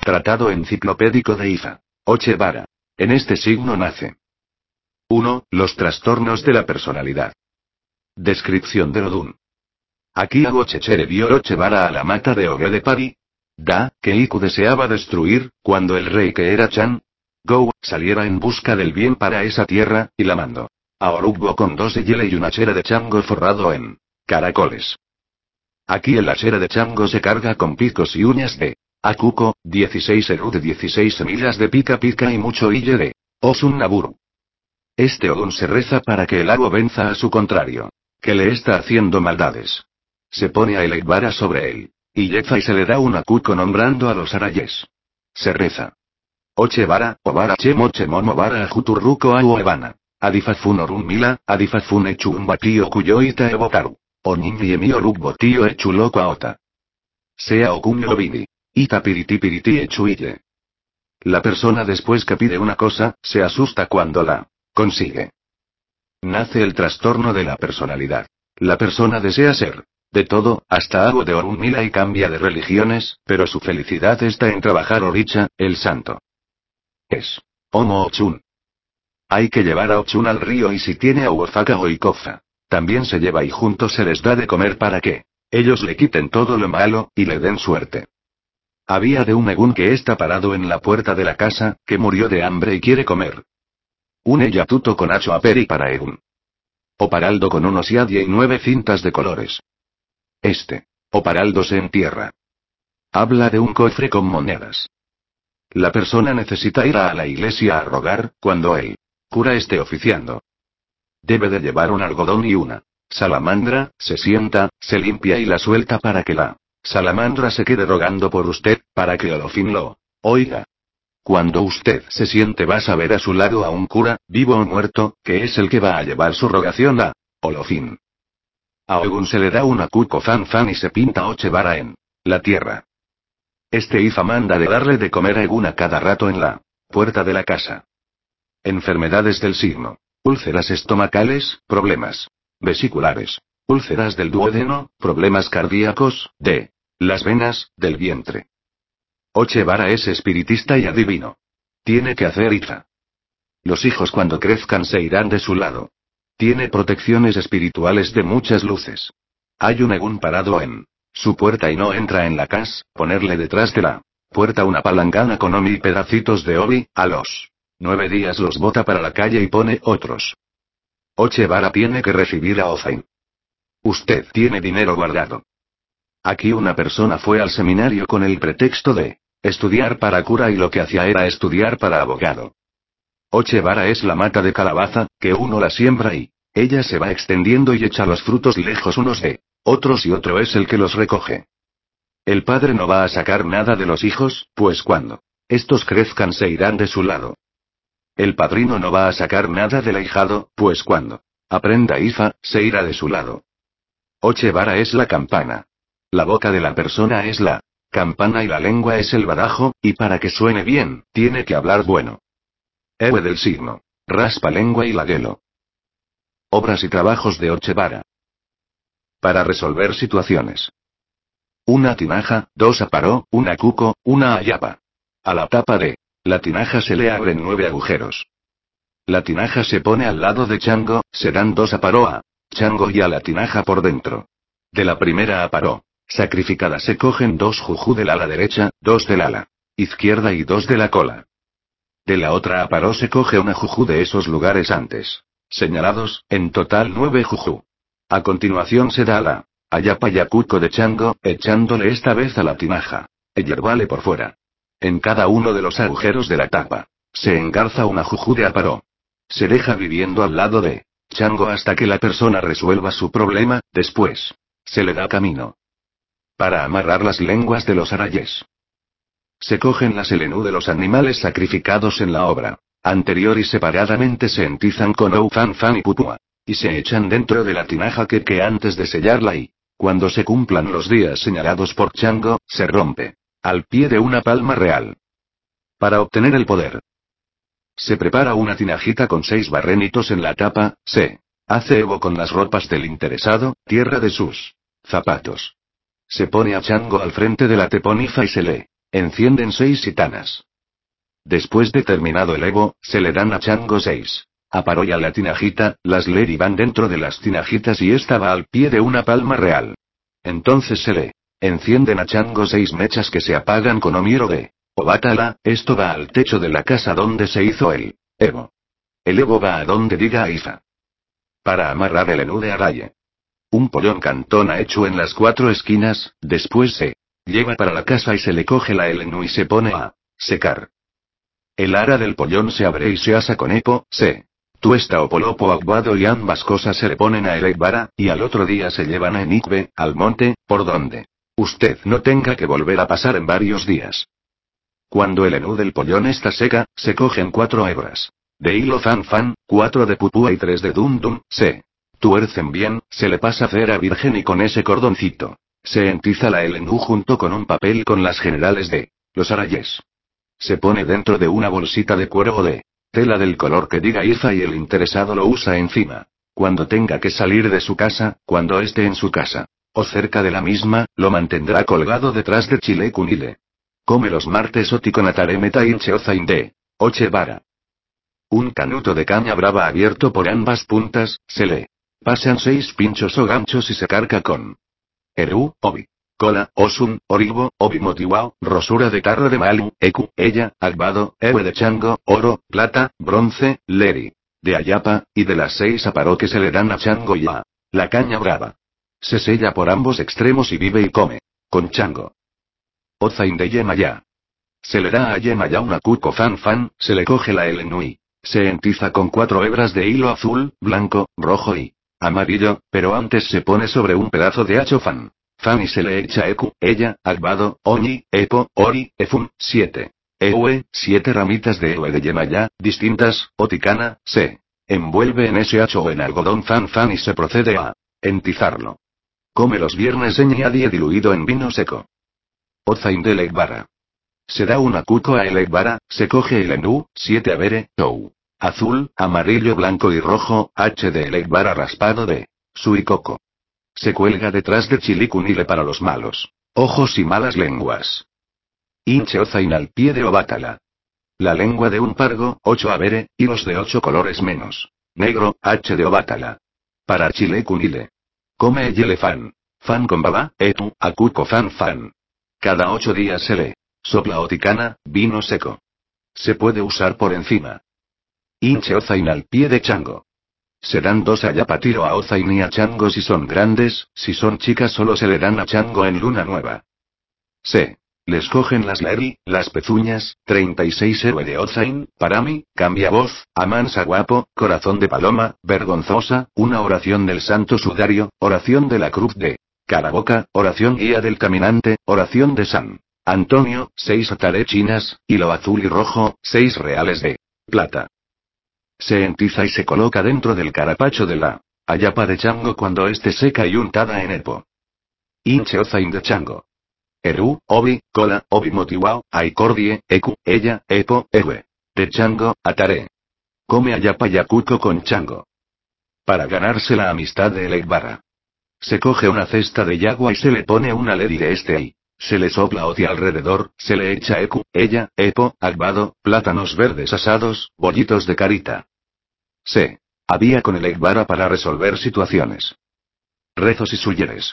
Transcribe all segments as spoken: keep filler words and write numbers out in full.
Tratado enciclopédico de Ifa. Ochevara. En este signo nace. uno. Los trastornos de la personalidad. Descripción del Odún. Aquí Agochechere vio Ochevara a la mata de Oge de Pari. Da, que Iku deseaba destruir, cuando el rey que era Chan Go saliera en busca del bien para esa tierra, y la mandó a Orugbo con dos de hielo y una chera de chango forrado en caracoles. Aquí el achera de chango se carga con picos y uñas de Akuko, dieciséis eru de dieciséis semillas de pica pica y mucho hille de Osun Naburu. Este Odún se reza para que el agua venza a su contrario, que le está haciendo maldades. Se pone a Eleibara sobre él, y yeza y se le da un Akuko nombrando a los arayes. Se reza. Ochevara, Ovara Chemo Chemomo Vara Ajuturruko Auevana. Adifafun Orun Mila, Adifafun Echun Batio Kuyoita Evokaru. Onimi Emi Orugbo Tio Echuloco Aota. Sea Okunyo Vidi. Ita Piriti Piriti Echuille. La persona después que pide una cosa, se asusta cuando la consigue. Nace el trastorno de la personalidad. La persona desea ser de todo, hasta algo de Orun Mila y cambia de religiones, pero su felicidad está en trabajar Oricha, el santo. Es Homo Ochun. Hay que llevar a Ochun al río y si tiene a Uozaka o Ikofa, también se lleva y juntos se les da de comer para que ellos le quiten todo lo malo, y le den suerte. Había de un Egún que está parado en la puerta de la casa, que murió de hambre y quiere comer. Un Eyatuto con Acho Aperi para Egún. Oparaldo con unos Yadia y nueve cintas de colores. Este Oparaldo se entierra. Habla de un cofre con monedas. La persona necesita ir a la iglesia a rogar, cuando el cura esté oficiando. Debe de llevar un algodón y una salamandra, se sienta, se limpia y la suelta para que la salamandra se quede rogando por usted, para que Olofin lo oiga. Cuando usted se siente vas a ver a su lado a un cura, vivo o muerto, que es el que va a llevar su rogación a Olofin. A Ogun se le da una cuco fan fan y se pinta Ochevara en la tierra. Este Ifa manda de darle de comer a Egún a cada rato en la puerta de la casa. Enfermedades del signo. Úlceras estomacales, problemas vesiculares. Úlceras del duodeno, problemas cardíacos, de las venas, del vientre. Ochevara es espiritista y adivino. Tiene que hacer Ifa. Los hijos cuando crezcan se irán de su lado. Tiene protecciones espirituales de muchas luces. Hay un Egún parado en su puerta y no entra en la casa, ponerle detrás de la puerta una palangana con omi y pedacitos de obi, a los nueve días los bota para la calle y pone otros. Ochevara tiene que recibir a Ozain. Usted tiene dinero guardado. Aquí una persona fue al seminario con el pretexto de estudiar para cura y lo que hacía era estudiar para abogado. Ochevara es la mata de calabaza, que uno la siembra y ella se va extendiendo y echa los frutos lejos unos de otros y otro es el que los recoge. El padre no va a sacar nada de los hijos, pues cuando estos crezcan se irán de su lado. El padrino no va a sacar nada del ahijado, pues cuando aprenda Ifa, se irá de su lado. Ochevara es la campana. La boca de la persona es la campana y la lengua es el badajo, y para que suene bien, tiene que hablar bueno. Ewe del signo. Raspa lengua y laguelo. Obras y trabajos de Ochevara. Para resolver situaciones. Una tinaja, dos aparó, una cuco, una ayapa. A la tapa de la tinaja se le abren nueve agujeros. La tinaja se pone al lado de Chango, se dan dos aparó a Chango y a la tinaja por dentro. De la primera aparó sacrificada se cogen dos juju del ala derecha, dos del ala izquierda y dos de la cola. De la otra aparó se coge una juju de esos lugares antes señalados, en total nueve juju. A continuación se da la ayapa yacuco de Chango, echándole esta vez a la tinaja. E hierbale por fuera. En cada uno de los agujeros de la tapa se engarza una juju de aparó. Se deja viviendo al lado de Chango hasta que la persona resuelva su problema, después se le da camino. Para amarrar las lenguas de los arayes. Se cogen las elenú de los animales sacrificados en la obra anterior y separadamente se entizan con ou fan fan y pupua. Y se echan dentro de la tinaja que que antes de sellarla y, cuando se cumplan los días señalados por Chango, se rompe. Al pie de una palma real. Para obtener el poder. Se prepara una tinajita con seis barrenitos en la tapa, se hace evo con las ropas del interesado, tierra de sus zapatos. Se pone a Chango al frente de la teponifa y se le Encienden seis sitanas. Después de terminado el Evo, se le dan a Chango seis. Aparoya la tinajita, las Leri van dentro de las tinajitas y esta va al pie de una palma real. Entonces se le encienden a Chango seis mechas que se apagan con Omiero de Obátala, esto va al techo de la casa donde se hizo el Evo. El Evo va a donde diga Aifa. Para amarrar el enude a raye. Un pollón cantona hecho en las cuatro esquinas, después se lleva para la casa y se le coge la elenu y se pone a secar. El ara del pollón se abre y se asa con epo, se tuesta o polopo aguado y ambas cosas se le ponen a Elekbara, y al otro día se llevan a Enikbe, al monte, por donde usted no tenga que volver a pasar en varios días. Cuando el enú del pollón está seca, se cogen cuatro hebras de hilo fan fan, cuatro de pupúa y tres de dum dum, se tuercen bien, se le pasa cera virgen y con ese cordoncito se entiza la elenú junto con un papel con las generales de los arayes. Se pone dentro de una bolsita de cuero o de tela del color que diga Ifa y el interesado lo usa encima. Cuando tenga que salir de su casa, cuando esté en su casa, o cerca de la misma, lo mantendrá colgado detrás de Chile Cunile. Come los martes oticonataremeta inche ozainde. Oche vara. Un canuto de caña brava abierto por ambas puntas, se le pasan seis pinchos o ganchos y se carga con Eru, Obi. Cola, Osun, Oribo, Obi Motiwao, rosura de tarro de Malu, Eku, ella, Agbado, Ewe de Chango, oro, plata, bronce, Leri. De Ayapa, y de las seis aparo que se le dan a Chango y a la caña brava. Se sella por ambos extremos y vive y come con Chango. Ozain de Yemaya. Se le da a Yemaya una cuco fan fan, se le coge la elenui. Se entiza con cuatro hebras de hilo azul, blanco, rojo y amarillo, pero antes se pone sobre un pedazo de hacho fan. Fan y se le echa eku, ella, agbado, oñi, epo, ori, efun, siete. Ewe, siete ramitas de ewe de Yemaya, distintas, oticana, se envuelve en ese hacho o en algodón fan fan y se procede a entizarlo. Come los viernes en ñadie diluido en vino seco. Ozain de Elekbara. Se da una cuco a Elekbara, se coge el enú, siete avere, tou. Azul, amarillo, blanco y rojo, H de Elekbara raspado de suicoco. Se cuelga detrás de Chilicunile para los malos ojos y malas lenguas. Inche Ozain al pie de Obátala. La lengua de un pargo, ocho avere, hilos de ocho colores menos. Negro, H de Obátala. Para Chilecunile. Come el yelefan. Fan con baba, etu, acuco fan fan. Cada ocho días se le sopla oticana, vino seco. Se puede usar por encima. Inche Ozain al pie de Chango. Se dan dos ayapatiro a Ozain y a Chango si son grandes, si son chicas solo se le dan a Chango en luna nueva. Se les cogen las leri, las pezuñas, treinta y seis héroe de Ozain, para mí, cambia voz, amansa guapo, corazón de paloma, vergonzosa, una oración del santo sudario, oración de la cruz de Caraboca, oración guía del caminante, oración de San Antonio, seis ataré chinas, hilo azul y rojo, seis reales de plata. Se entiza y se coloca dentro del carapacho de la ayapa de Chango cuando esté seca y untada en epo. Inche Ozain de Chango. Eru, Obi, Cola, Obi Motiwao, Aicordie, Eku, ella, Epo, Ewe. De Chango, ataré. Come ayapa yacuco con Chango. Para ganarse la amistad de Elekbara. Se coge una cesta de yagua y se le pone una ledi de este y se le sopla oti alrededor, se le echa ecu, ella, epo, agbado, plátanos verdes asados, bollitos de carita. Se había con Elekbara para resolver situaciones. Rezos y suyeres.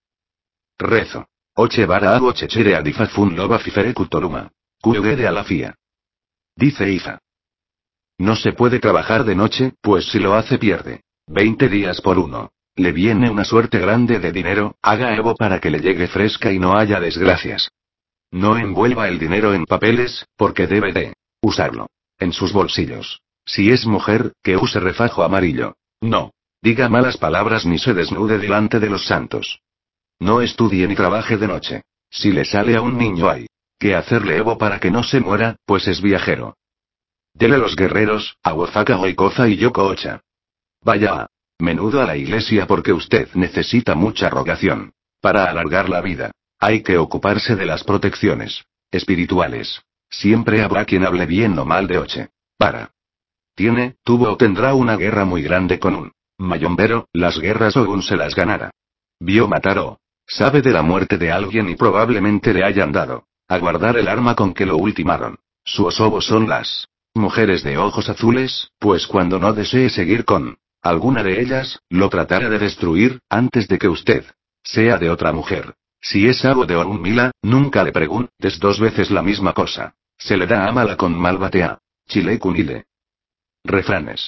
Rezo. Oche vara hago chechere adifafun loba fifere kutoruma. Kuge de alafía. Dice Ifa. No se puede trabajar de noche, pues si lo hace pierde veinte días por uno. Le viene una suerte grande de dinero, haga Evo para que le llegue fresca y no haya desgracias. No envuelva el dinero en papeles, porque debe de usarlo en sus bolsillos. Si es mujer, que use refajo amarillo. No diga malas palabras ni se desnude delante de los santos. No estudie ni trabaje de noche. Si le sale a un niño hay que hacerle Evo para que no se muera, pues es viajero. Dele a los guerreros, a Wofaka Oikoza y Yoko Ocha. Vaya a menudo a la iglesia porque usted necesita mucha rogación. Para alargar la vida, hay que ocuparse de las protecciones espirituales. Siempre habrá quien hable bien o mal de Oche. Para. Tiene, tuvo o tendrá una guerra muy grande con un mayombero, las guerras Ogun se las ganara. Vio matar o sabe de la muerte de alguien y probablemente le hayan dado A guardar el arma con que lo ultimaron. Su osobo son las mujeres de ojos azules, pues cuando no desee seguir con alguna de ellas, lo tratará de destruir, antes de que usted sea de otra mujer. Si es abo de Orunmila, nunca le preguntes dos veces la misma cosa. Se le da a mala con malbatea. Chile Kunile. Refranes.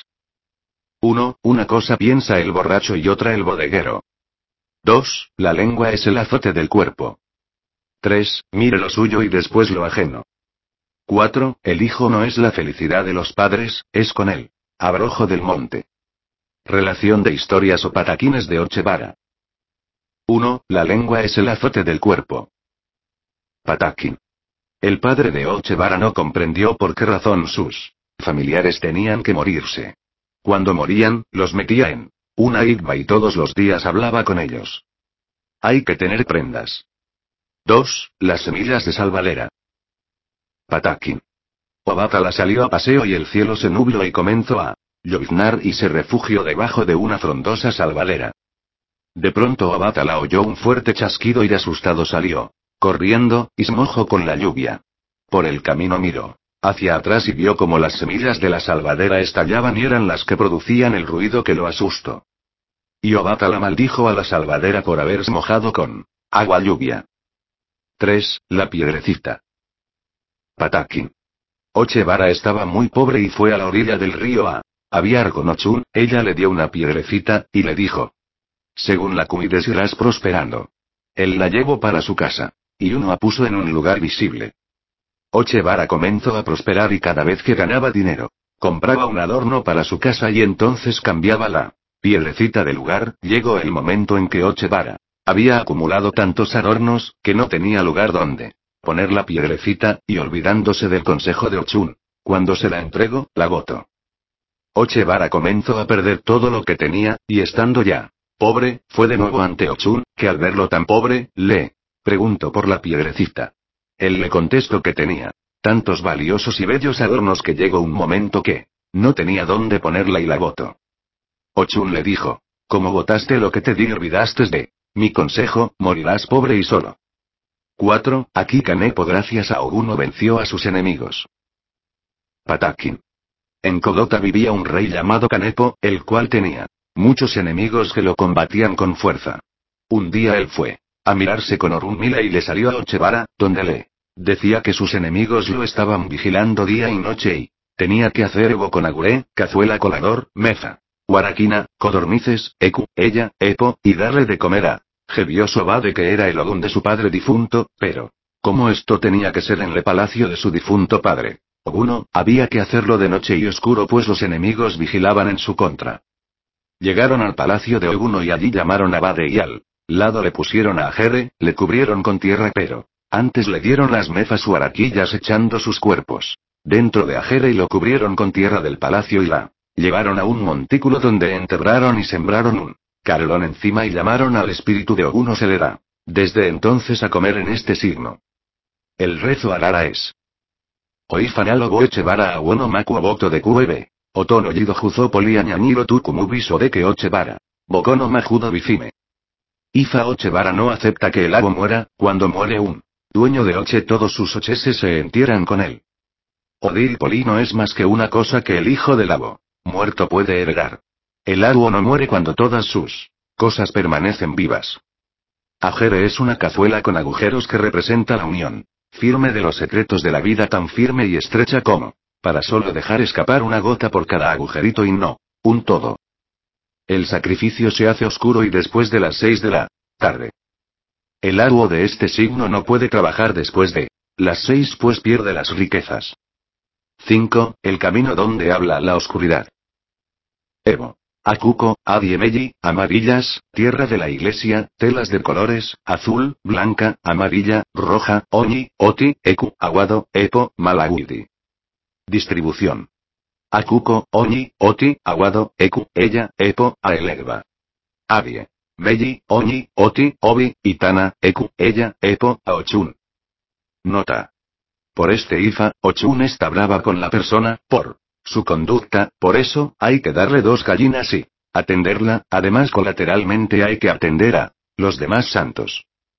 uno. Una cosa piensa el borracho y otra el bodeguero. dos. La lengua es el azote del cuerpo. tres. Mire lo suyo y después lo ajeno. cuatro. El hijo no es la felicidad de los padres, es con él. Abrojo del monte. Relación de historias o pataquines de Ochevara. uno. La lengua es el azote del cuerpo. Pataquín. El padre de Ochevara no comprendió por qué razón sus familiares tenían que morirse. Cuando morían, los metía en una igba y todos los días hablaba con ellos. Hay que tener prendas. dos. Las semillas de salvalera. Pataquín. Obatala salió a paseo y el cielo se nubló y comenzó a lloviznar y se refugió debajo de una frondosa salvalera. De pronto Obatala oyó un fuerte chasquido y asustado salió corriendo, y se mojó con la lluvia. Por el camino miró hacia atrás y vio como las semillas de la salvadera estallaban y eran las que producían el ruido que lo asustó. Y Obatala maldijo a la salvadera por haberse mojado con agua lluvia. tres. La piedrecita. Pataquín. Ochevara estaba muy pobre y fue a la orilla del río a aviar con Ochun. Ella le dio una piedrecita, y le dijo: según la cuides irás prosperando. Él la llevó para su casa. Y uno la puso en un lugar visible. Ochevara comenzó a prosperar y cada vez que ganaba dinero, compraba un adorno para su casa y entonces cambiaba la piedrecita de lugar. Llegó el momento en que Ochevara había acumulado tantos adornos, que no tenía lugar donde poner la piedrecita, y olvidándose del consejo de Ochun, cuando se la entregó, la botó. Ochevara comenzó a perder todo lo que tenía, y estando ya pobre, fue de nuevo ante Ochun, que al verlo tan pobre, le preguntó por la piedrecita. Él le contestó que tenía tantos valiosos y bellos adornos que llegó un momento que no tenía dónde ponerla y la botó. Ochun le dijo: como botaste lo que te di y olvidaste de mi consejo, morirás pobre y solo. cuatro. Aquí Kanepo gracias a Oguno venció a sus enemigos. Pataquín. En Kodota vivía un rey llamado Kanepo, el cual tenía muchos enemigos que lo combatían con fuerza. Un día él fue a mirarse con Orunmila y le salió a Ochevara, donde le decía que sus enemigos lo estaban vigilando día y noche y tenía que hacer ego con Aguré, Cazuela Colador, Meza, Guaraquina, Codornices, Ecu, ella, Epo, y darle de comer a Gebioso Abade, que era el Ogún de su padre difunto, pero como esto tenía que ser en el palacio de su difunto padre Oguno, había que hacerlo de noche y oscuro pues los enemigos vigilaban en su contra. Llegaron al palacio de Oguno y allí llamaron a Abade y al lado le pusieron a Ajere, le cubrieron con tierra pero antes le dieron las mefas o araquillas echando sus cuerpos dentro de Ajere y lo cubrieron con tierra del palacio y la llevaron a un montículo donde enterraron y sembraron un carlón encima y llamaron al espíritu de Oguno se le da desde entonces a comer en este signo. El rezo Arara es: Oifanalo Ochevara Awono Maku Oboto de Cuebe, Otono Yido Juzo Poliañanilo Tukumubiso de que Ochevara, Bokono Majudo Bifime. Ifa Ochevara no acepta que el abo muera. Cuando muere un dueño de Oche todos sus ocheses se entierran con él. Odir Poli no es más que una cosa que el hijo del abo muerto puede heredar. El abo no muere cuando todas sus cosas permanecen vivas. Ajere es una cazuela con agujeros que representa la unión firme de los secretos de la vida, tan firme y estrecha como para solo dejar escapar una gota por cada agujerito y no un todo. El sacrificio se hace oscuro y después de las seis de la tarde. El abuo de este signo no puede trabajar después de las seis pues pierde las riquezas. cinco. El camino donde habla la oscuridad. Evo. Akuko, Adiemelli, amarillas, tierra de la iglesia, telas de colores, azul, blanca, amarilla, roja, Oñi, Oti, Eku, Aguado, Epo, Malaguidi. Distribución. Akuko, Oñi, Oti, Aguado, Eku, ella, Epo, Aelegba. Adie. Melli, Oñi, Oti, Obi, Itana, Eku, ella, Epo, Aochun. Nota. Por este Ifa, Ochun está brava con la persona, por su conducta, por eso, hay que darle dos gallinas y atenderla, además colateralmente hay que atender a los demás santos.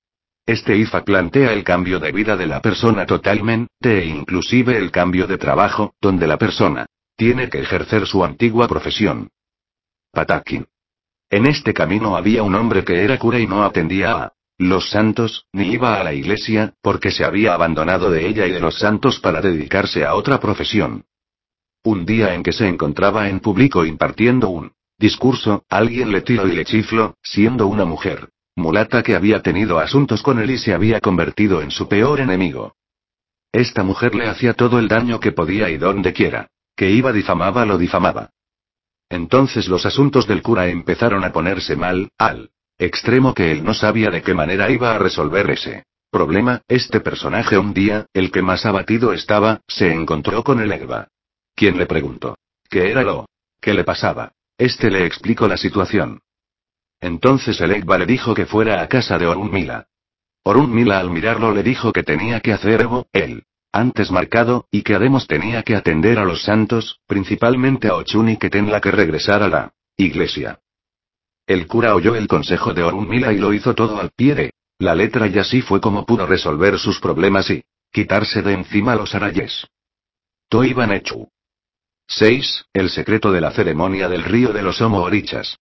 Este I F A plantea el cambio de vida de la persona totalmente e inclusive el cambio de trabajo, donde la persona tiene que ejercer su antigua profesión. Patakin. En este camino había un hombre que era cura y no atendía a los santos, ni iba a la iglesia, porque se había abandonado de ella y de los santos para dedicarse a otra profesión. Un día en que se encontraba en público impartiendo un discurso, alguien le tiró y le chifló, siendo una mujer mulata que había tenido asuntos con él y se había convertido en su peor enemigo. Esta mujer le hacía todo el daño que podía y donde quiera que iba difamaba lo difamaba. Entonces los asuntos del cura empezaron a ponerse mal, al extremo que él no sabía de qué manera iba a resolver ese problema. Este personaje un día, el que más abatido estaba, se encontró con el Egba, quien le preguntó qué era lo que le pasaba. Este le explicó la situación. Entonces el Egba le dijo que fuera a casa de Orunmila. Orunmila al mirarlo le dijo que tenía que hacer Evo, él antes marcado, y que además tenía que atender a los santos, principalmente a Ochun, y que tenía que regresar a la iglesia. El cura oyó el consejo de Orunmila y lo hizo todo al pie de la letra, y así fue como pudo resolver sus problemas y quitarse de encima los arayes. Toiban Echu. seis. El secreto de la ceremonia del río de los Homo Orichas.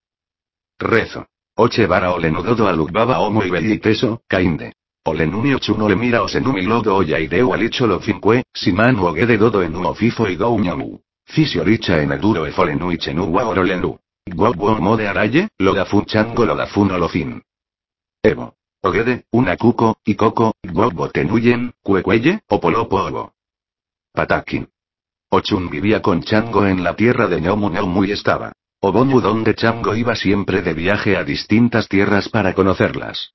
Rezo. Oche vara olenudodo alugbaba homo y belliteso, cainde. Olenumi ochuno le mira osenumi lodo oya y deu alicho lo finque, siman de dodo en ofifo y dou ñamu. Fisio richa en eduro e folenu y chenu guaorolenu. Guau mode araye, lo da fun chango lo da fun olofin. Evo. Ogede, una cuco, y coco, guau tenuyen, cuecuelle, o polopo obo. Patakin. Ochun vivía con Chango en la tierra de Ñomu Ñomu y estaba Obomu, donde Chango iba siempre de viaje a distintas tierras para conocerlas.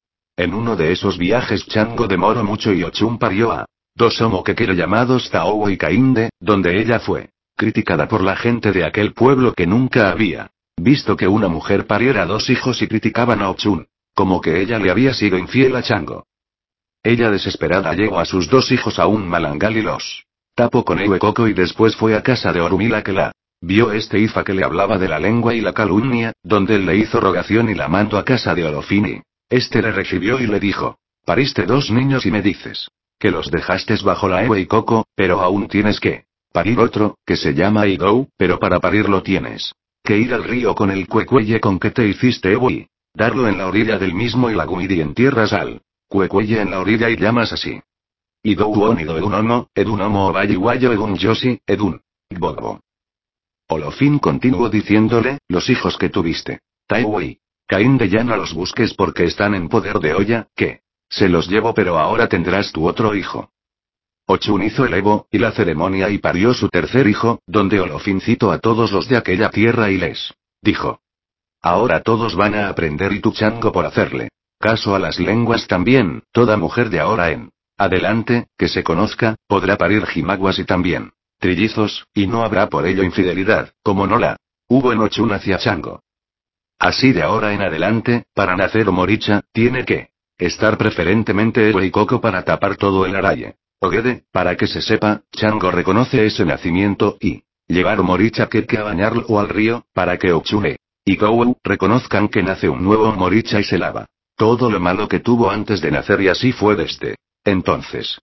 En uno de esos viajes Chango demoró mucho y Ochun parió a dos Homo Kekero llamados Taobo y Kainde, donde ella fue criticada por la gente de aquel pueblo que nunca había visto que una mujer pariera dos hijos y criticaban a Ochun, como que ella le había sido infiel a Chango. Ella desesperada llevó a sus dos hijos a un malangal y los tapó con Ewe Coco y después fue a casa de Orunmila que la vio este I F A que le hablaba de la lengua y la calumnia, donde él le hizo rogación y la mandó a casa de Olofini. Este le recibió y le dijo: pariste dos niños y me dices que los dejaste bajo la Ewe y Coco, pero aún tienes que parir otro, que se llama Idou, pero para parirlo tienes que ir al río con el cuecuelle con que te hiciste Ewe y darlo en la orilla del mismo y la Gumiri en tierras al cuecuelle en la orilla y llamas así. Idou onido edun homo, edun homo obayi guayo edun yoshi, edun bobo. Olofin continuó diciéndole: los hijos que tuviste, Taiwo y Kainde, ya no los busques porque están en poder de Oya, que se los llevo, pero ahora tendrás tu otro hijo. Ochun hizo el Evo, y la ceremonia y parió su tercer hijo, donde Olofin citó a todos los de aquella tierra y les dijo: ahora todos van a aprender y tu Chango por hacerle caso a las lenguas también, toda mujer de ahora en adelante, que se conozca, podrá parir jimaguas y también trillizos, y no habrá por ello infidelidad, como no la hubo en Ochun hacia Chango. Así de ahora en adelante, para nacer Omoricha, tiene que estar preferentemente Ewe y Coco para tapar todo el araye. Ogede, para que se sepa, Chango reconoce ese nacimiento y llevar Omoricha Keke a bañarlo o al río, para que Ochune y Kou reconozcan que nace un nuevo Omoricha y se lava todo lo malo que tuvo antes de nacer, y así fue desde entonces.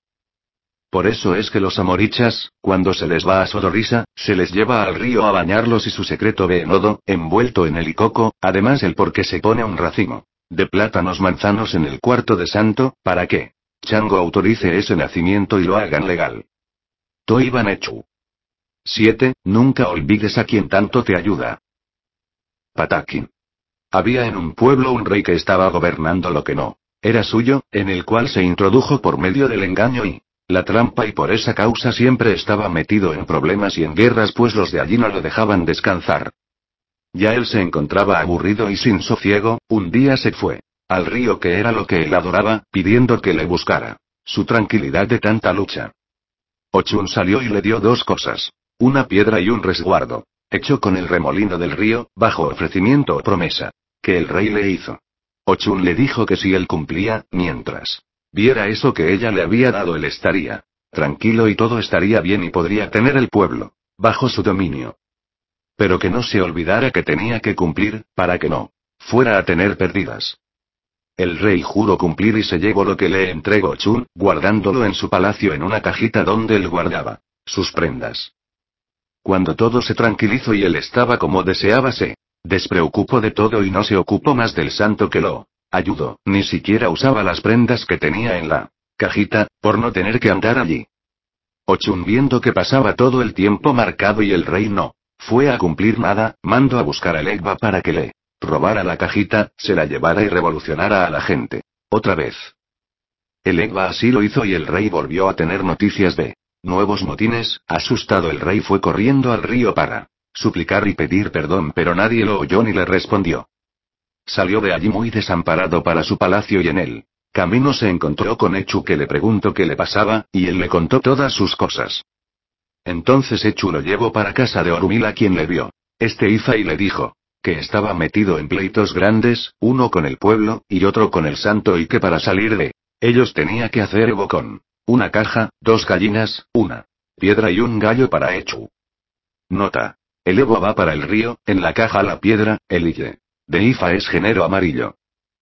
Por eso es que los amorichas, cuando se les va a Sodorisa, se les lleva al río a bañarlos y su secreto ve nodo, envuelto en el icoco, además el por qué se pone un racimo de plátanos manzanos en el cuarto de santo, para que Chango autorice ese nacimiento y lo hagan legal. Toiban Echu. siete. Nunca olvides a quien tanto te ayuda. Patakin. Había en un pueblo un rey que estaba gobernando lo que no era suyo, en el cual se introdujo por medio del engaño y la trampa, y por esa causa siempre estaba metido en problemas y en guerras, pues los de allí no lo dejaban descansar. Ya él se encontraba aburrido y sin sosiego, un día se fue al río, que era lo que él adoraba, pidiendo que le buscara su tranquilidad de tanta lucha. Ochun salió y le dio dos cosas, una piedra y un resguardo, hecho con el remolino del río, bajo ofrecimiento o promesa que el rey le hizo. Ochun le dijo que si él cumplía, mientras viera eso que ella le había dado, él estaría tranquilo y todo estaría bien y podría tener el pueblo bajo su dominio. Pero que no se olvidara que tenía que cumplir, para que no fuera a tener pérdidas. El rey juró cumplir y se llevó lo que le entregó Chun, guardándolo en su palacio en una cajita donde él guardaba sus prendas. Cuando todo se tranquilizó y él estaba como deseaba, se despreocupó de todo y no se ocupó más del santo que lo ayudó, ni siquiera usaba las prendas que tenía en la cajita, por no tener que andar allí. Ochun, viendo que pasaba todo el tiempo marcado y el rey no fue a cumplir nada, mandó a buscar a Legba para que le robara la cajita, se la llevara y revolucionara a la gente. Otra vez. El Egba así lo hizo y el rey volvió a tener noticias de nuevos motines. Asustado, el rey fue corriendo al río para suplicar y pedir perdón, pero nadie lo oyó ni le respondió. Salió de allí muy desamparado para su palacio y en el camino se encontró con Echu, que le preguntó qué le pasaba, y él le contó todas sus cosas. Entonces Echu lo llevó para casa de Orumila, quien le vio este Ifa y le dijo que estaba metido en pleitos grandes, uno con el pueblo, y otro con el santo, y que para salir de ellos tenía que hacer Evo con una caja, dos gallinas, una piedra y un gallo para Echu. Nota. El Evo va para el río, en la caja la piedra, el Ille de Ifa es género amarillo.